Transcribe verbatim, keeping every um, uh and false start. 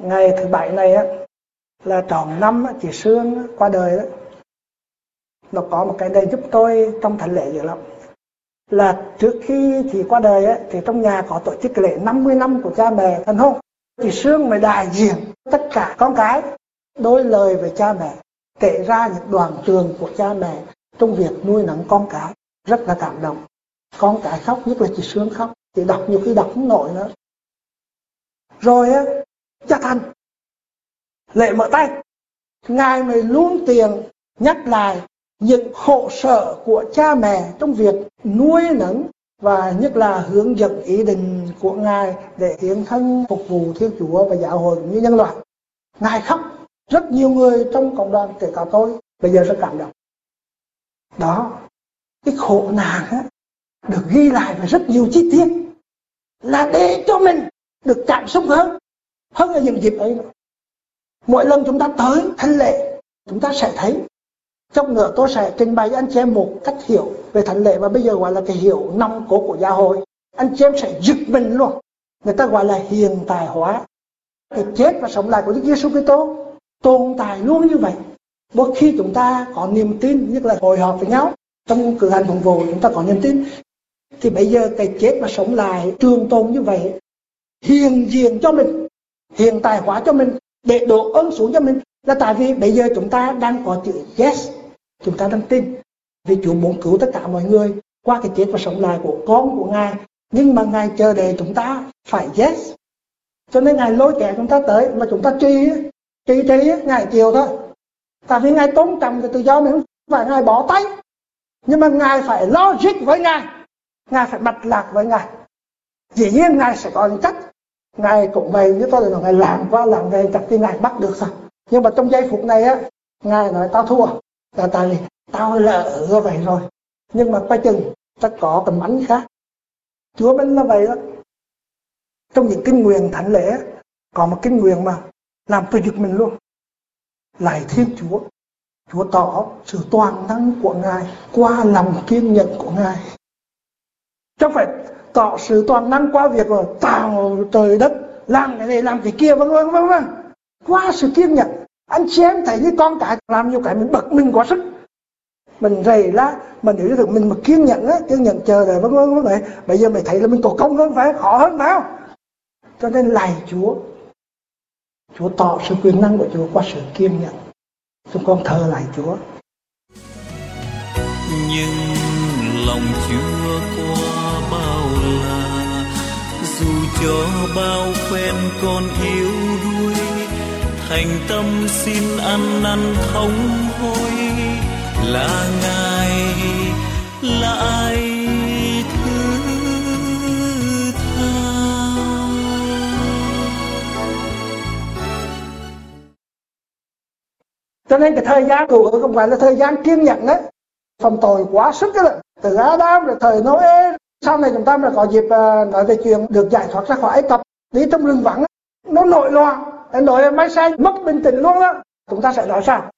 Ngày thứ bảy này á, là tròn năm chị Sương qua đời đó. Nó có một cái này giúp tôi trong thánh lễ dữ lắm. Là trước khi chị qua đời á, thì trong nhà có tổ chức cái lễ năm mươi năm của cha mẹ thành hôn. Chị Sương mới đại diện tất cả con cái đối lời với cha mẹ, kể ra những đoạn trường của cha mẹ trong việc nuôi nấng con cái, rất là cảm động. Con cái khóc, nhất là chị Sương khóc, chị đọc nhiều khi đọc không nổi nữa. Rồi á, cha Thành lễ mở tay, ngài mới luôn tiền nhắc lại những khổ sở của cha mẹ trong việc nuôi nấng và nhất là hướng dẫn ý định của ngài để hiến thân phục vụ Thiên Chúa và giáo hội cũng như nhân loại. Ngài khóc, rất nhiều người trong cộng đoàn kể cả tôi bây giờ rất cảm động. Đó, cái khổ nạn á, được ghi lại với rất nhiều chi tiết là để cho mình được cảm xúc hơn, hơn là những dịp ấy nữa. Mỗi lần chúng ta tới thánh lễ, chúng ta sẽ thấy. Trong nữa tôi sẽ trình bày cho anh chị em một cách hiểu về thánh lễ mà bây giờ gọi là cái hiểu nòng cốt của giáo hội. Anh chị em sẽ giật mình luôn. Người ta gọi là hiện tại hóa. Cái chết và sống lại của Đức Giêsu Kitô tồn tại luôn như vậy. Mỗi khi chúng ta có niềm tin, nhất là hội họp với nhau trong cử hành phụng vụ, chúng ta có niềm tin, thì bây giờ cái chết và sống lại trường tồn như vậy, hiện diện cho mình, hiện tại hóa cho mình, để đổ ơn xuống cho mình, là tại vì bây giờ chúng ta đang có chữ yes, chúng ta đang tin vì Chúa muốn cứu tất cả mọi người qua cái chết và sống lại của con của Ngài. Nhưng mà Ngài chờ đợi chúng ta phải yes, cho nên Ngài lôi kéo chúng ta tới, mà chúng ta truy truy truy Ngài chiều thôi, tại vì Ngài tôn trọng cái tự do mình, không phải Ngài bỏ tay, nhưng mà Ngài phải logic với Ngài, Ngài phải mạch lạc với Ngài. Dĩ nhiên Ngài sẽ có những cách, Ngài cũng vậy, như tôi là Ngài làm qua làm về chắc thì Ngài bắt được sao. Nhưng mà trong giây phút này á, Ngài nói tao thua, là tại vì tao lỡ như vậy rồi. Nhưng mà coi chừng ta có tầm bắn khác. Chúa mình là vậy đó. Trong những kinh nguyện thánh lễ có một kinh nguyện mà làm tôi giật mình luôn. Lạy Thiên Chúa, Chúa tỏ sự toàn năng của Ngài qua lòng kiên nhẫn của Ngài. Chứ phải tỏ sự toàn năng qua việc rồi tạo trời đất, làm cái này làm cái kia, vân vân vân vân. Qua sự kiên nhẫn. Anh chị em thấy như con cái làm nhiều cái mình bực mình quá sức, mình rầy lá, mình hiểu được mình mà kiên nhẫn á, kiên nhẫn chờ đợi vân vân vân vậy. Bây giờ mình thấy là mình tổ công hơn phải, khó hơn phải không? Cho nên lạy Chúa, Chúa tỏ sự quyền năng của Chúa qua sự kiên nhẫn. Chúng con thờ lạy Chúa. Nhưng lòng Chúa qua bao la, dù cho bao phen con yếu đuối, thành tâm xin ăn năn thống hối, là Ngài là ai thứ tha. Cho nên cái thời gian của không phải là thời gian kiên nhẫn đấy, phạm tội quá sức đó. Từ Adam rồi thời Noe, sau này chúng ta mới có dịp uh, nói về chuyện được giải thoát ra khỏi Ai Cập, đi trong rừng vắng, nó nổi loạn, nổi máy xanh, mất bình tĩnh luôn đó. Chúng ta sẽ nói sao?